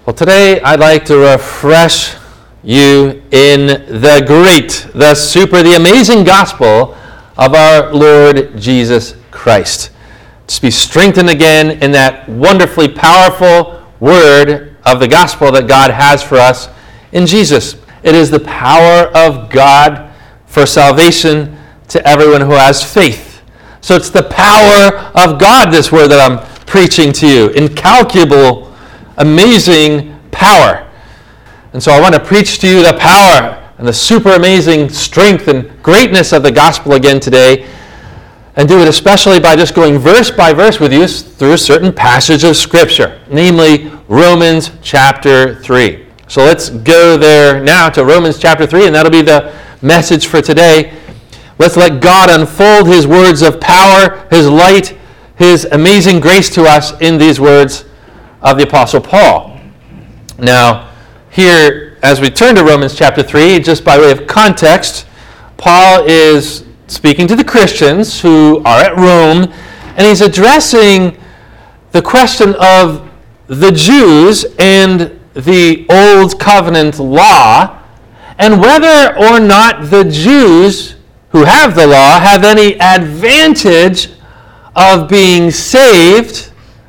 Well, today I'd like to refresh you in the great, the super, the amazing gospel of our Lord Jesus Christ. Just be strengthened again in that wonderfully powerful word of the gospel that God has for us in Jesus. It is the power of God for salvation to everyone who has faith. So it's the power of God, this word that I'm preaching to you. Incalculable, amazing power. And so I want to preach to you the power and the super amazing strength and greatness of the gospel again today, and do it especially by just going verse by verse with you through a certain passage of Scripture, namely Romans chapter 3. So let's go there now to Romans chapter 3, and that'll be the message for today. Let's let God unfold His words of power, His light, His amazing grace to us in these words of the Apostle Paul. Now, here, as we turn to Romans chapter 3, just by way of context, Paul is speaking to the Christians who are at Rome, and he's addressing the question of the Jews and the Old Covenant law, and whether or not the Jews who have the law have any advantage of being saved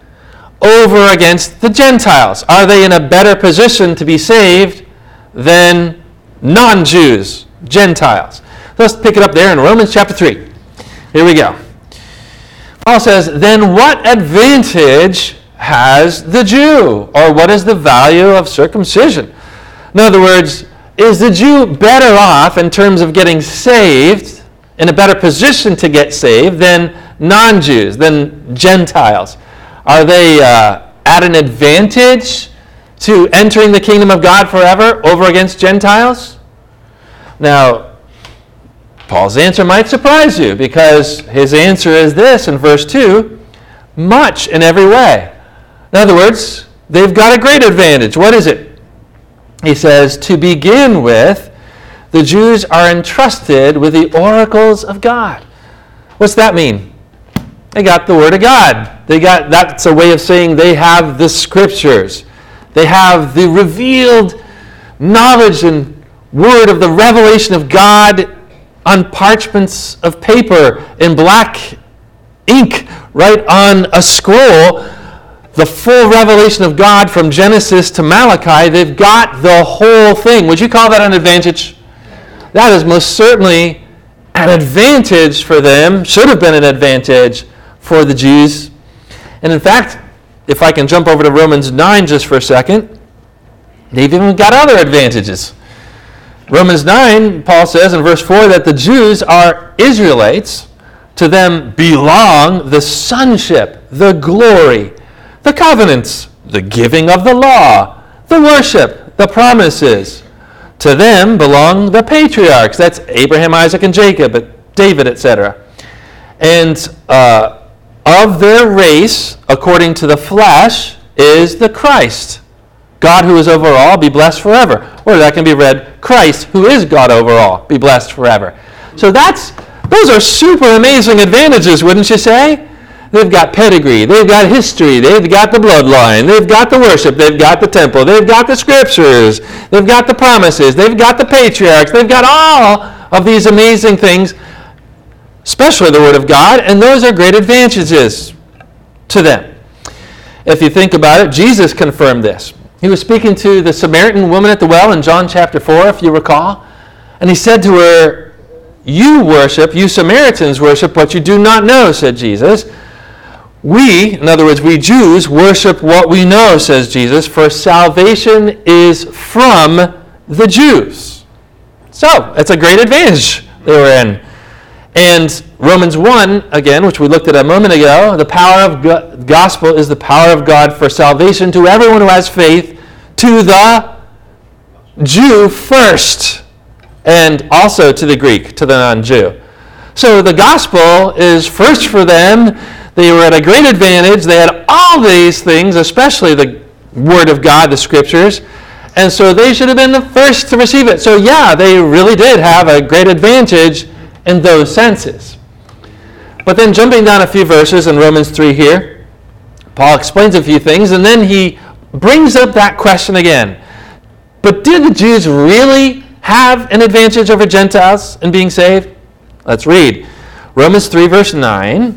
over against the Gentiles. Are they in a better position to be saved than non-Jews, Gentiles? Let's pick it up there in Romans chapter 3. Here we go. Paul says, then what advantage has the Jew? Or what is the value of circumcision? In other words, is the Jew better off in terms of getting saved, in a better position to get saved than non-Jews, than Gentiles? Are they at an advantage to entering the kingdom of God forever over against Gentiles? Now, Paul's answer might surprise you, because his answer is this in verse 2, much in every way. In other words, they've got a great advantage. What is it? He says, to begin with, the Jews are entrusted with the oracles of God. What's that mean? They got the Word of God. That's a way of saying they have the Scriptures. They have the revealed knowledge and word of the revelation of God on parchments of paper in black ink, right on a scroll. The full revelation of God from Genesis to Malachi. They've got the whole thing. Would you call that an advantage? That is most certainly an advantage for them. Should have been an advantage for the Jews. And in fact, if I can jump over to Romans 9 just for a second, they've even got other advantages. Romans 9, Paul says in verse 4 that the Jews are Israelites. To them belong the sonship, the glory, the covenants, the giving of the law, the worship, the promises. To them belong the patriarchs. That's Abraham, Isaac, and Jacob, David, etc. And of their race, according to the flesh, is the Christ. God who is over all, be blessed forever. Or that can be read, Christ who is God over all, be blessed forever. So those are super amazing advantages, wouldn't you say? They've got pedigree, they've got history, they've got the bloodline, they've got the worship, they've got the temple, they've got the Scriptures, they've got the promises, they've got the patriarchs, they've got all of these amazing things, especially the Word of God, and those are great advantages to them. If you think about it, Jesus confirmed this. He was speaking to the Samaritan woman at the well in John chapter 4, if you recall, and he said to her, you Samaritans worship what you do not know, said Jesus. We, in other words, we Jews, worship what we know, says Jesus, for salvation is from the Jews. So, it's a great advantage they were in. And Romans 1, again, which we looked at a moment ago, the power of gospel is the power of God for salvation to everyone who has faith, to the Jew first, and also to the Greek, to the non-Jew. So the gospel is first for them. They were at a great advantage. They had all these things, especially the Word of God, the Scriptures, and so they should have been the first to receive it. So yeah, they really did have a great advantage in those senses. But then jumping down a few verses in Romans 3 here, Paul explains a few things, and then he brings up that question again. But did the Jews really have an advantage over Gentiles in being saved? Let's read. Romans 3, verse 9.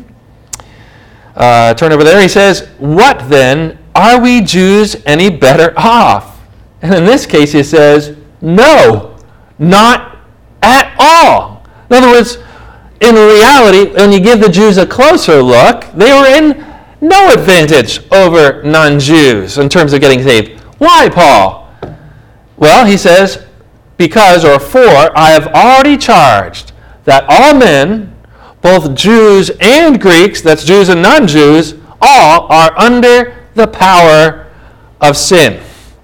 Turn over there. He says, "What then? Are we Jews any better off?" And in this case, he says, no, not at all. In other words, in reality, when you give the Jews a closer look, they were in no advantage over non-Jews in terms of getting saved. Why, Paul? Well, he says, because, or for, I have already charged that all men, both Jews and Greeks, that's Jews and non-Jews, all are under the power of sin.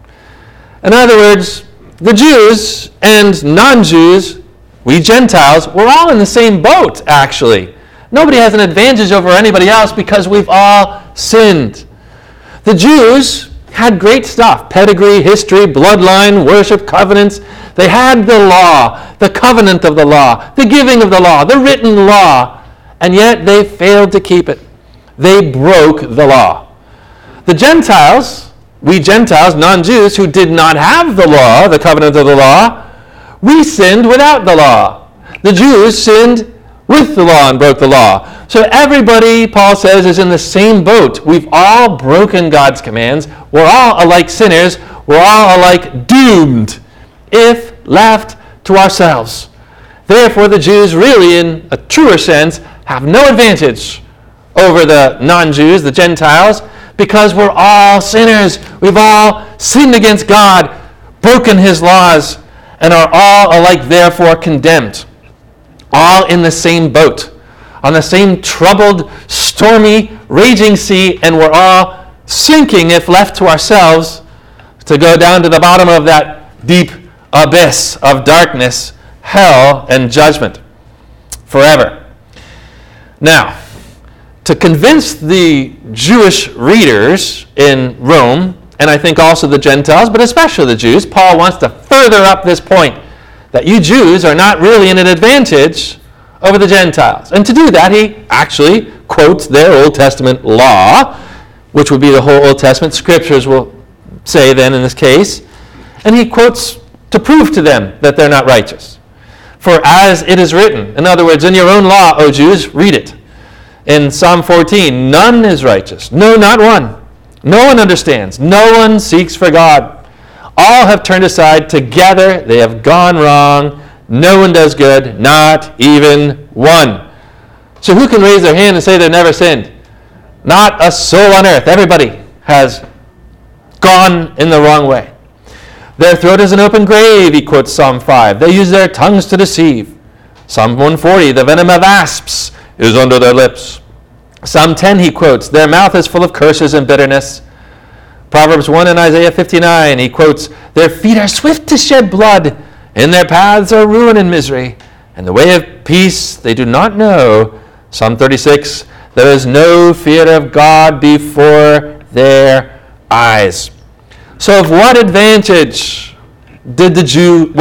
In other words, the Jews and non-Jews, we Gentiles, we're all in the same boat, actually. Nobody has an advantage over anybody else because we've all sinned. The Jews had great stuff: pedigree, history, bloodline, worship, covenants. They had the law, the covenant of the law, the giving of the law, the written law, and yet they failed to keep it. They broke the law. The Gentiles, we Gentiles, non-Jews, who did not have the law, the covenant of the law, we sinned without the law. The Jews sinned with the law and broke the law. So everybody, Paul says, is in the same boat. We've all broken God's commands. We're all alike sinners. We're all alike doomed if left to ourselves. Therefore, the Jews really, in a truer sense, have no advantage over the non-Jews, the Gentiles, because we're all sinners. We've all sinned against God, broken his laws, and are all alike therefore condemned. All in the same boat, on the same troubled, stormy, raging sea, and we're all sinking if left to ourselves to go down to the bottom of that deep abyss of darkness, hell, and judgment forever. Now, to convince the Jewish readers in Rome, and I think also the Gentiles, but especially the Jews, Paul wants to further up this point that you Jews are not really in an advantage over the Gentiles. And to do that, he actually quotes their Old Testament law, which would be the whole Old Testament. Scriptures will say then in this case. And he quotes to prove to them that they're not righteous. For as it is written, in other words, in your own law, O Jews, read it. In Psalm 14, none is righteous. No, not one. No one understands. No one seeks for God. All have turned aside. Together they have gone wrong. No one does good, not even one. So who can raise their hand and say they've never sinned? Not a soul on earth. Everybody has gone in the wrong way. Their throat is an open grave, he quotes Psalm 5. They use their tongues to deceive. Psalm 140, the venom of asps is under their lips. Psalm 10, he quotes, their mouth is full of curses and bitterness. Proverbs 1 and Isaiah 59, he quotes, their feet are swift to shed blood, and their paths are ruin and misery, and the way of peace they do not know. Psalm 36, there is no fear of God before their eyes. So of what advantage did the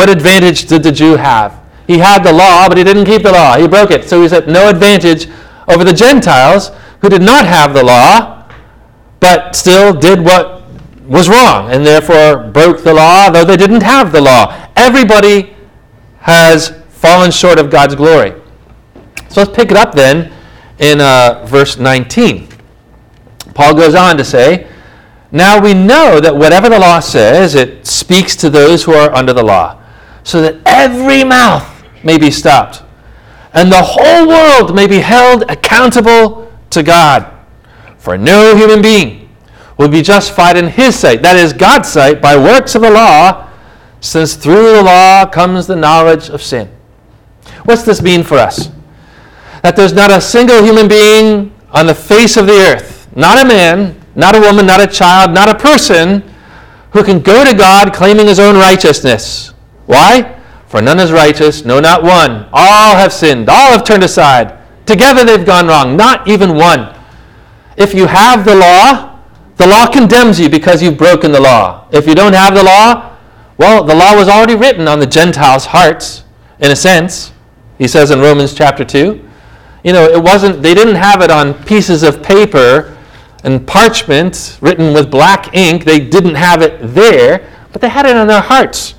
Jew have? He had the law, but he didn't keep the law. He broke it. So he's at no advantage over the Gentiles who did not have the law, but still did what was wrong, and therefore broke the law, though they didn't have the law. Everybody has fallen short of God's glory. So let's pick it up then in verse 19. Paul goes on to say, now we know that whatever the law says, it speaks to those who are under the law, so that every mouth may be stopped, and the whole world may be held accountable to God. For no human being will be justified in his sight, that is, God's sight, by works of the law, since through the law comes the knowledge of sin. What's this mean for us? That there's not a single human being on the face of the earth, not a man, not a woman, not a child, not a person, who can go to God claiming his own righteousness. Why? For none is righteous, no, not one. All have sinned, all have turned aside. Together they've gone wrong, not even one. If you have the law condemns you because you've broken the law. If you don't have the law, well, the law was already written on the Gentiles' hearts, in a sense. He says in Romans chapter 2. They didn't have it on pieces of paper and parchment written with black ink. They didn't have it there, but they had it on their hearts.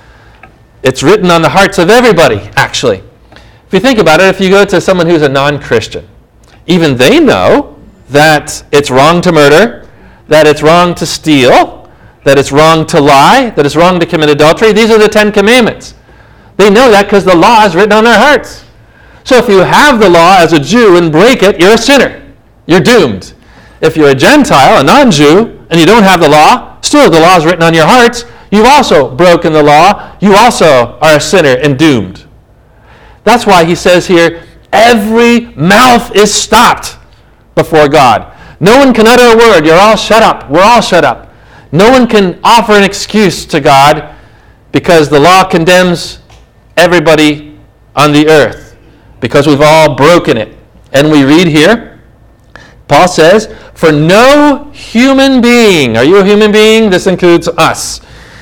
It's written on the hearts of everybody, actually. If you think about it, if you go to someone who's a non-Christian, even they know that it's wrong to murder, that it's wrong to steal, that it's wrong to lie, that it's wrong to commit adultery. These are the 10 Commandments. They know that because the law is written on their hearts. So if you have the law as a Jew and break it, you're a sinner. You're doomed. If you're a Gentile, a non-Jew, and you don't have the law, still the law is written on your hearts, you've also broken the law. You also are a sinner and doomed. That's why he says here, every mouth is stopped before God. No one can utter a word. You're all shut up. We're all shut up. No one can offer an excuse to God because the law condemns everybody on the earth because we've all broken it. And we read here, Paul says, for no human being, are you a human being? This includes us.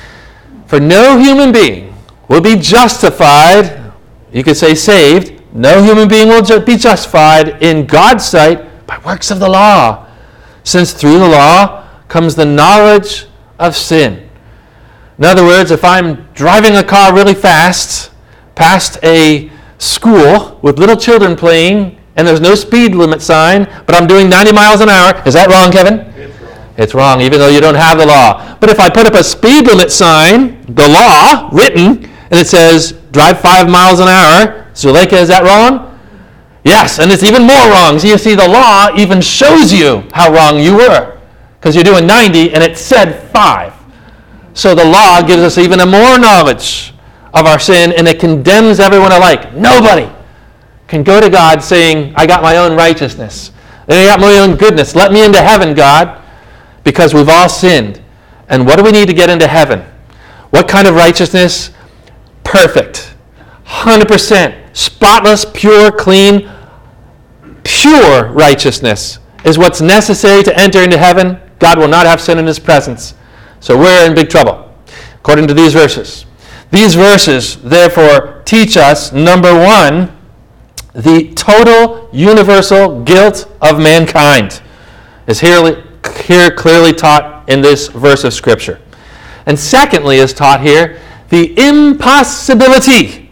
For no human being will be justified, you could say saved, no human being will be justified in God's sight by works of the law, since through the law comes the knowledge of sin. In other words, if I'm driving a car really fast past a school with little children playing and there's no speed limit sign, but I'm doing 90 miles an hour, is that wrong, Kevin? It's wrong. It's wrong, even though you don't have the law. But if I put up a speed limit sign, the law, written, and it says, drive 5 miles an hour, Zuleika, is that wrong? Yes, and it's even more wrong. So you see, the law even shows you how wrong you were, because you're doing 90 and it said 5. So the law gives us even a more knowledge of our sin, and it condemns everyone alike. Nobody can go to God saying, I got my own righteousness. I got my own goodness. Let me into heaven, God, because we've all sinned. And what do we need to get into heaven? What kind of righteousness? Perfect. 100%. Spotless, pure, clean, pure righteousness is what's necessary to enter into heaven. God will not have sin in his presence. So we're in big trouble, according to these verses. These verses, therefore, teach us, number one, the total universal guilt of mankind is here clearly taught in this verse of Scripture. And secondly is taught here the impossibility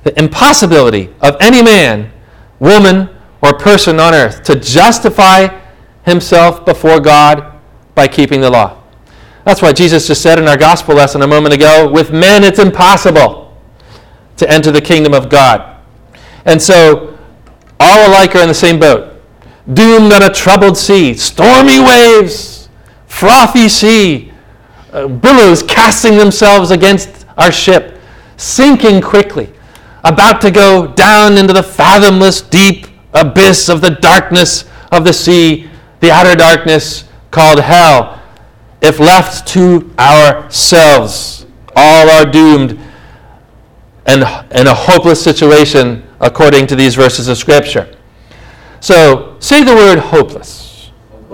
of any man, woman, or person on earth to justify himself before God by keeping the law. That's why Jesus just said in our gospel lesson a moment ago, with men it's impossible to enter the kingdom of God. And so all alike are in the same boat. Doomed on a troubled sea, stormy waves, frothy sea, billows casting themselves against our ship, sinking quickly, about to go down into the fathomless deep abyss of the darkness of the sea, the outer darkness called hell. If left to ourselves, all are doomed and in a hopeless situation according to these verses of Scripture. So, say the word hopeless.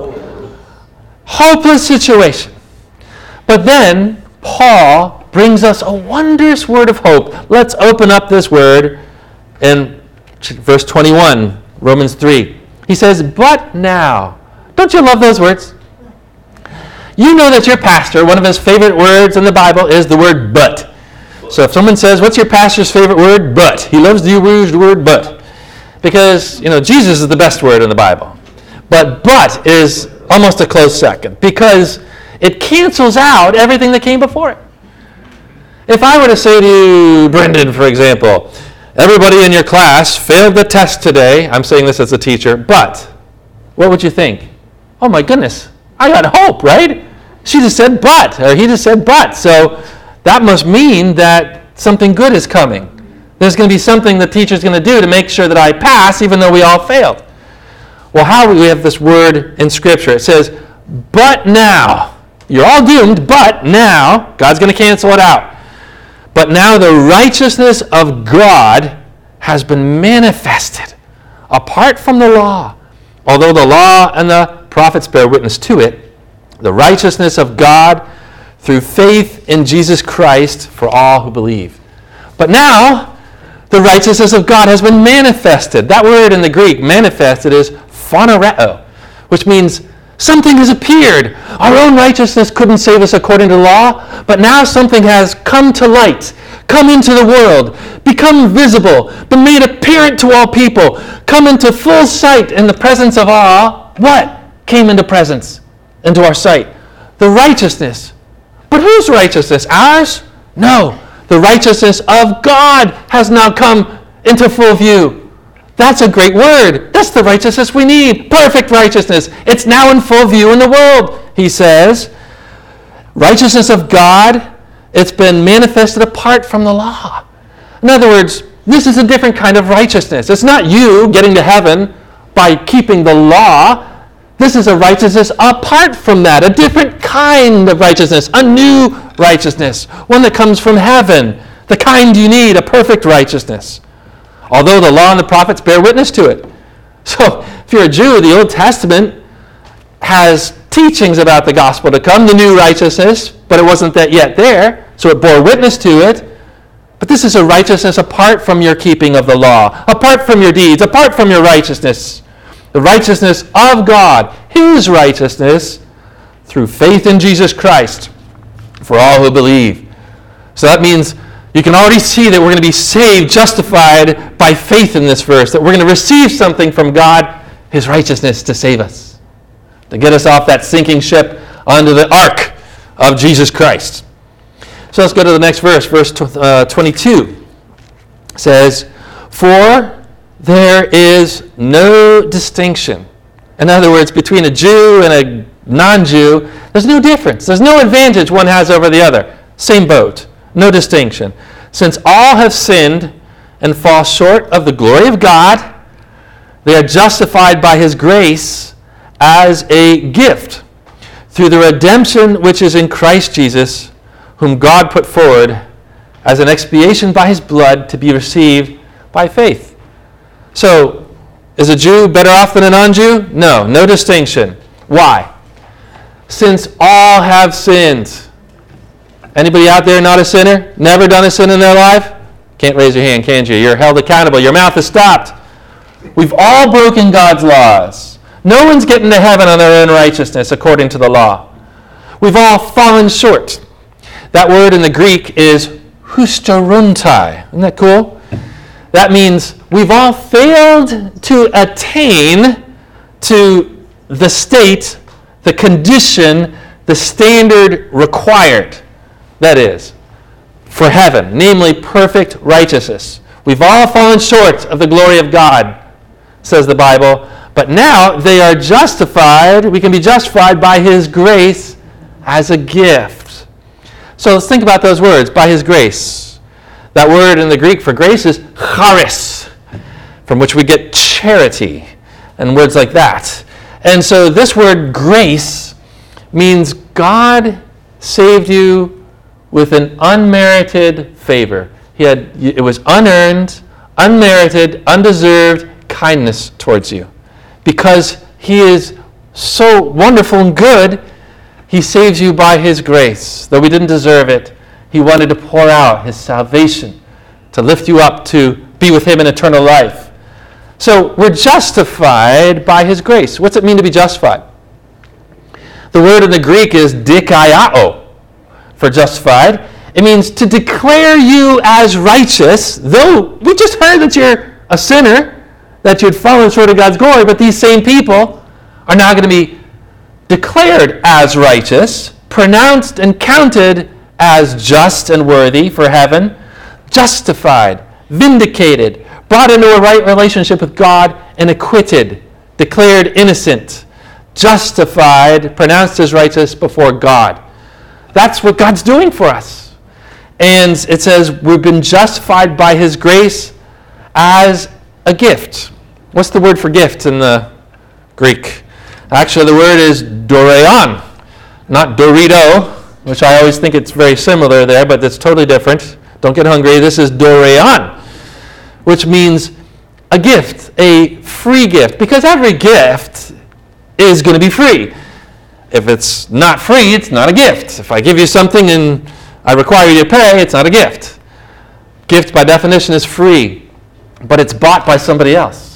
Hopeless situation. But then, Paul brings us a wondrous word of hope. Let's open up this word in verse 21, Romans 3. He says, but now. Don't you love those words? You know that your pastor, one of his favorite words in the Bible is the word but. So if someone says, what's your pastor's favorite word? But. He loves to use the word but. Because, Jesus is the best word in the Bible. But is almost a close second. Because it cancels out everything that came before it. If I were to say to you, Brendan, for example, everybody in your class failed the test today. I'm saying this as a teacher, but what would you think? Oh my goodness, I got hope, right? She just said but, or he just said but. So that must mean that something good is coming. There's going to be something the teacher's going to do to make sure that I pass, even though we all failed. Well, how do we have this word in Scripture? It says, but now. You're all doomed, but now. God's going to cancel it out. But now the righteousness of God has been manifested apart from the law. Although the law and the prophets bear witness to it, the righteousness of God through faith in Jesus Christ for all who believe. But now, the righteousness of God has been manifested. That word in the Greek, manifested, is phanereo, which means Something has appeared. Our own righteousness couldn't save us according to law, but now something has come to light, come into the world, become visible, been made apparent to all people, come into full sight in the presence of all. What came into presence, into our sight? The righteousness. But whose righteousness? Ours? No. The righteousness of God has now come into full view. That's a great word. That's the righteousness we need. Perfect righteousness. It's now in full view in the world, he says. Righteousness of God, it's been manifested apart from the law. In other words, this is a different kind of righteousness. It's not you getting to heaven by keeping the law. This is a righteousness apart from that, a different kind of righteousness, a new righteousness, one that comes from heaven, the kind you need, a perfect righteousness. Although the law and the prophets bear witness to it. So, if you're a Jew, the Old Testament has teachings about the gospel to come, the new righteousness, but it wasn't that yet there, so it bore witness to it. But this is a righteousness apart from your keeping of the law, apart from your deeds, apart from your righteousness. The righteousness of God, his righteousness, through faith in Jesus Christ, for all who believe. So that means you can already see that we're going to be saved, justified by faith in this verse, that we're going to receive something from God, his righteousness, to save us, to get us off that sinking ship onto the ark of Jesus Christ. So let's go to the next verse, verse 22. It says, "For there is no distinction." In other words, between a Jew and a non-Jew, there's no difference. There's no advantage one has over the other. Same boat. No distinction. Since all have sinned and fall short of the glory of God, they are justified by his grace as a gift through the redemption which is in Christ Jesus, whom God put forward as an expiation by his blood to be received by faith. So, is a Jew better off than a non-Jew? No, no distinction. Why? Since all have sinned. Anybody out there not a sinner? Never done a sin in their life? Can't raise your hand, can you? You're held accountable. Your mouth is stopped. We've all broken God's laws. No one's getting to heaven on their own righteousness according to the law. We've all fallen short. That word in the Greek is husteruntai. Isn't that cool? That means we've all failed to attain to the state, the condition, the standard required. That is, for heaven, namely perfect righteousness. We've all fallen short of the glory of God, says the Bible, but now they are justified, we can be justified by his grace as a gift. So let's think about those words, by his grace. That word in the Greek for grace is charis, from which we get charity, and words like that. And so this word grace means God saved you with an unmerited favor. It was unearned, unmerited, undeserved kindness towards you. Because he is so wonderful and good, he saves you by his grace. Though we didn't deserve it, he wanted to pour out his salvation to lift you up to be with him in eternal life. So we're justified by his grace. What's it mean to be justified? The word in the Greek is dikaiao. For justified, it means to declare you as righteous, though we just heard that you're a sinner, that you'd fallen short of God's glory, but these same people are now going to be declared as righteous, pronounced and counted as just and worthy for heaven, justified, vindicated, brought into a right relationship with God, and acquitted, declared innocent, justified, pronounced as righteous before God. That's what God's doing for us. And it says we've been justified by his grace as a gift. What's the word for gift in the Greek? Actually, the word is doreon, not dorito, which I always think it's very similar there, but it's totally different. Don't get hungry. This is doreon, which means a gift, a free gift, because every gift is going to be free. If it's not free, it's not a gift. If I give you something and I require you to pay, it's not a gift. Gift, by definition, is free, but it's bought by somebody else.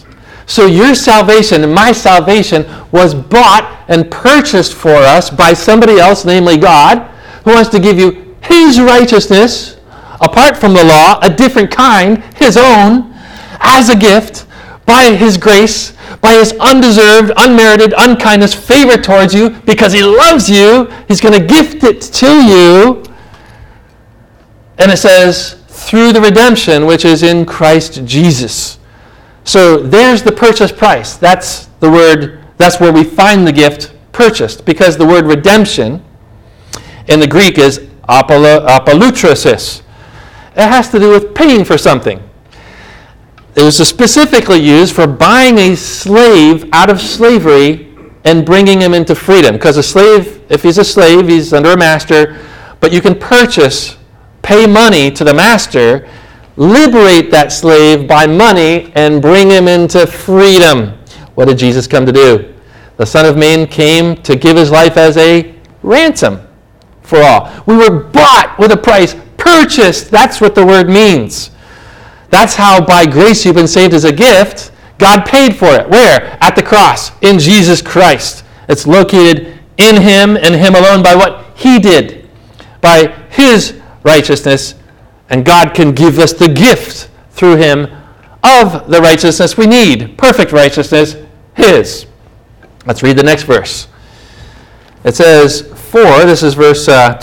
So your salvation and my salvation was bought and purchased for us by somebody else, namely God, who wants to give you his righteousness, apart from the law, a different kind, his own, as a gift, by his grace, by his undeserved, unmerited, unkindness, favor towards you, because he loves you. He's going to gift it to you. And it says, through the redemption which is in Christ Jesus. So there's the purchase price. That's the word, that's where we find the gift purchased, because the word redemption in the Greek is apolutrosis. It has to do with paying for something. It was specifically used for buying a slave out of slavery and bringing him into freedom. Because a slave, if he's a slave, he's under a master, but you can pay money to the master, liberate that slave by money, and bring him into freedom. What did Jesus come to do? The Son of Man came to give his life as a ransom for all. We were bought with a price, purchased. That's what the word means. That's how by grace you've been saved as a gift. God paid for it. Where? At the cross, in Jesus Christ. It's located in him and him alone by what he did, by his righteousness, and God can give us the gift through him of the righteousness we need. Perfect righteousness, his. Let's read the next verse. It says, this is verse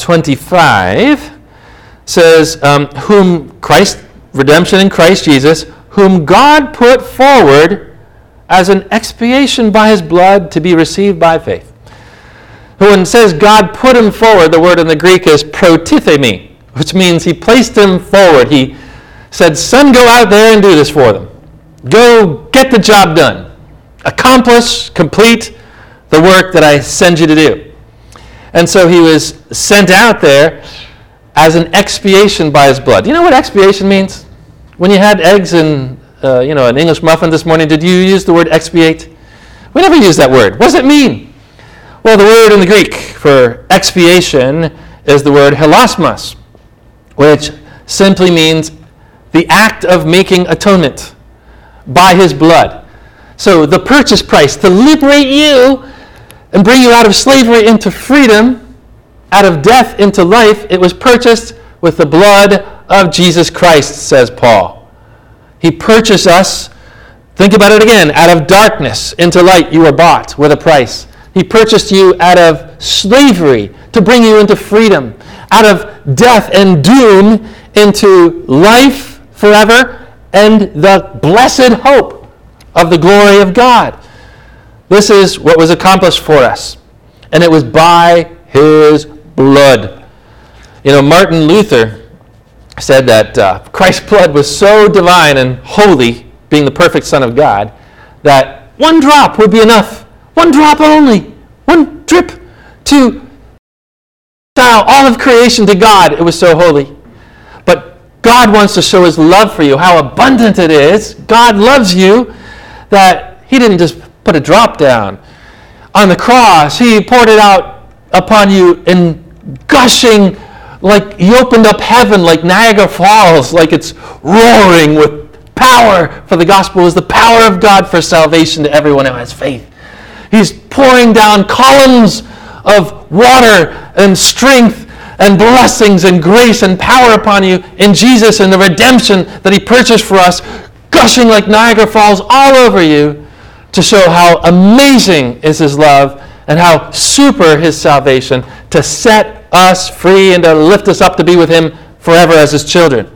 25, says, whom Christ, redemption in Christ Jesus, whom God put forward as an expiation by his blood to be received by faith. When it says God put him forward, the word in the Greek is protithemi, which means he placed him forward. He said, son, go out there and do this for them. Go get the job done. Accomplish, complete the work that I send you to do. And so he was sent out there as an expiation by his blood. You know what expiation means? When you had eggs and an English muffin this morning, did you use the word expiate? We never use that word. What does it mean? Well, the word in the Greek for expiation is the word hilasmos, which simply means the act of making atonement by his blood. So the purchase price to liberate you and bring you out of slavery into freedom, out of death into life, it was purchased with the blood of Jesus Christ, says Paul. He purchased us, think about it again, out of darkness into light. You were bought with a price. He purchased you out of slavery to bring you into freedom, out of death and doom into life forever and the blessed hope of the glory of God. This is what was accomplished for us, and it was by his blood. Martin Luther said that Christ's blood was so divine and holy, being the perfect Son of God, that one drop would be enough. One drop only. One drip to all of creation to God. It was so holy. But God wants to show his love for you, how abundant it is. God loves you, that he didn't just put a drop down. On the cross, he poured it out upon you in gushing, like he opened up heaven like Niagara Falls, like it's roaring with power, for the gospel is the power of God for salvation to everyone who has faith. He's pouring down columns of water and strength and blessings and grace and power upon you in Jesus and the redemption that he purchased for us, gushing like Niagara Falls all over you to show how amazing is his love and how super his salvation to set us free and to lift us up to be with him forever as his children.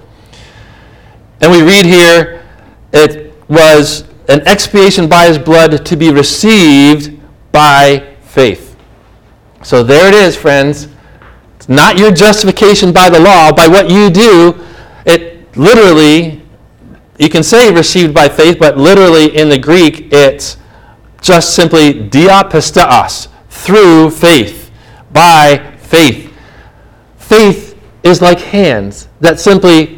And we read here, it was an expiation by his blood to be received by faith. So there it is, friends. It's not your justification by the law, by what you do. It literally, you can say received by faith, but literally in the Greek, it's just simply diapisteos, through faith, by faith. Faith is like hands that simply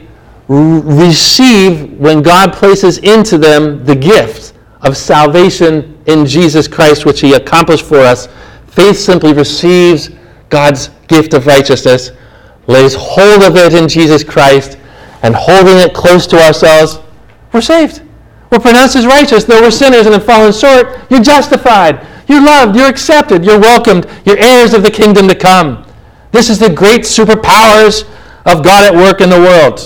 receive when God places into them the gift of salvation in Jesus Christ, which he accomplished for us. Faith simply receives God's gift of righteousness, lays hold of it in Jesus Christ, and holding it close to ourselves, we're saved. We're pronounced as righteous, though we're sinners and have fallen short. You're justified. You're loved. You're accepted. You're welcomed. You're heirs of the kingdom to come. This is the great superpowers of God at work in the world.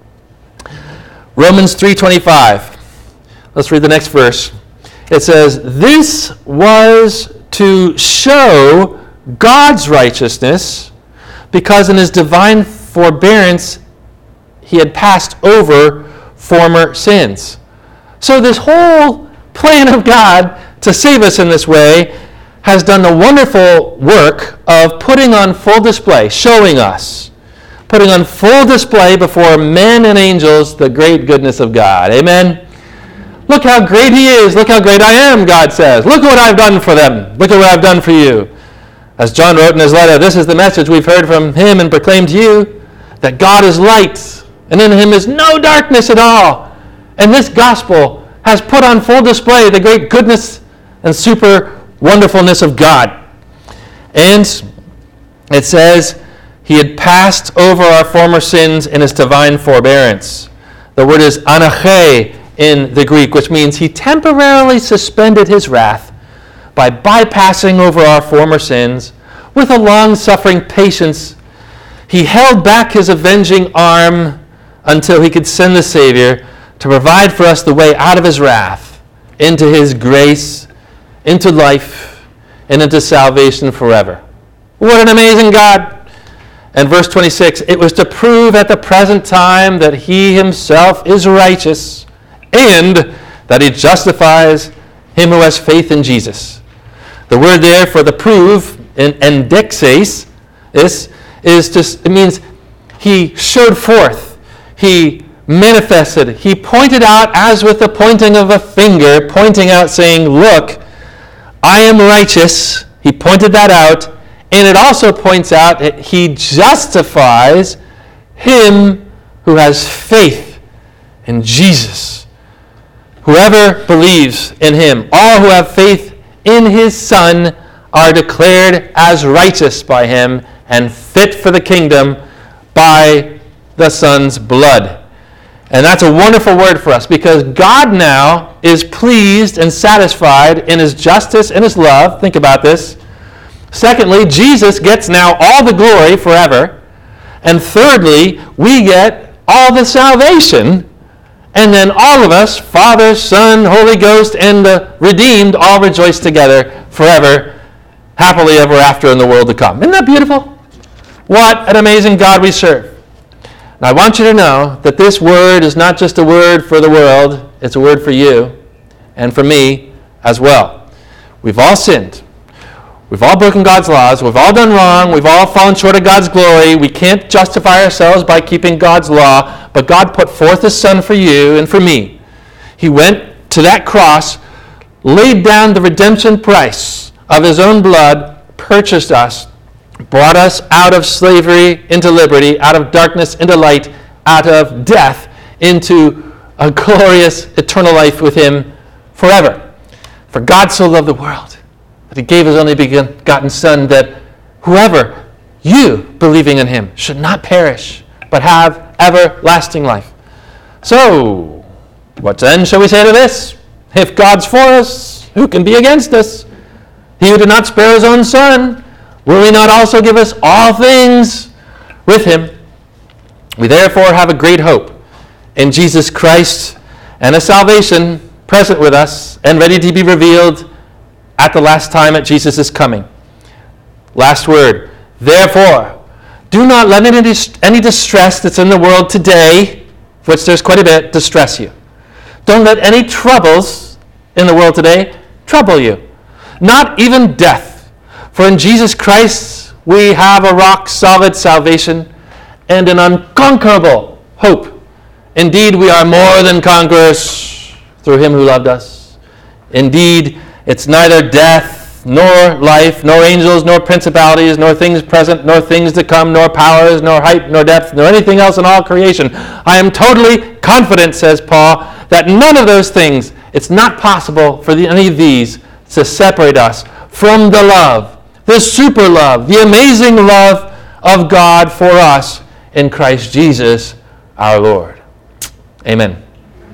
Romans 3:25. Let's read the next verse. It says, "This was to show God's righteousness, because in his divine forbearance he had passed over former sins." So this whole plan of God to save us in this way has done the wonderful work of putting on full display, showing us, putting on full display before men and angels the great goodness of God. Amen? Look how great he is. Look how great I am, God says. Look what I've done for them. Look at what I've done for you. As John wrote in his letter, this is the message we've heard from him and proclaimed to you, that God is light, and in him is no darkness at all. And this gospel has put on full display the great goodness and super wonderfulness of God. And it says, he had passed over our former sins in his divine forbearance. The word is anache in the Greek, which means he temporarily suspended his wrath by bypassing over our former sins with a long-suffering patience. He held back his avenging arm until he could send the Savior to provide for us the way out of his wrath, into his grace, into life, and into salvation forever. What an amazing God! And verse 26, it was to prove at the present time that he himself is righteous, and that he justifies him who has faith in Jesus. The word there for the prove, in endexes, it means he showed forth, he manifested, he pointed out as with the pointing of a finger, pointing out saying, look, I am righteous. He pointed that out. And it also points out that he justifies him who has faith in Jesus. Whoever believes in him, all who have faith in his Son, are declared as righteous by him and fit for the kingdom by the Son's blood. And that's a wonderful word for us, because God now is pleased and satisfied in his justice and his love. Think about this. Secondly, Jesus gets now all the glory forever. And thirdly, we get all the salvation. And then all of us, Father, Son, Holy Ghost, and the redeemed, all rejoice together forever, happily ever after in the world to come. Isn't that beautiful? What an amazing God we serve. And I want you to know that this word is not just a word for the world, it's a word for you and for me as well. We've all sinned. We've all broken God's laws. We've all done wrong. We've all fallen short of God's glory. We can't justify ourselves by keeping God's law, but God put forth his Son for you and for me. He went to that cross, laid down the redemption price of his own blood, purchased us, brought us out of slavery into liberty, out of darkness into light, out of death into a glorious eternal life with him forever. For God so loved the world that he gave his only begotten Son, that whoever, you believing in him, should not perish, but have everlasting life. So, what then shall we say to this? If God's for us, who can be against us? He who did not spare his own Son, will he not also give us all things with him? We therefore have a great hope in Jesus Christ, and a salvation present with us and ready to be revealed at the last time at Jesus' coming. Last word. Therefore, do not let any distress that's in the world today, of which there's quite a bit, distress you. Don't let any troubles in the world today trouble you. Not even death. For in Jesus Christ we have a rock-solid salvation and an unconquerable hope. Indeed, we are more than conquerors through him who loved us. Indeed, it's neither death, nor life, nor angels, nor principalities, nor things present, nor things to come, nor powers, nor height, nor depth, nor anything else in all creation. I am totally confident, says Paul, that none of those things, it's not possible for any of these to separate us from the love, the super love, the amazing love of God for us in Christ Jesus our Lord. Amen.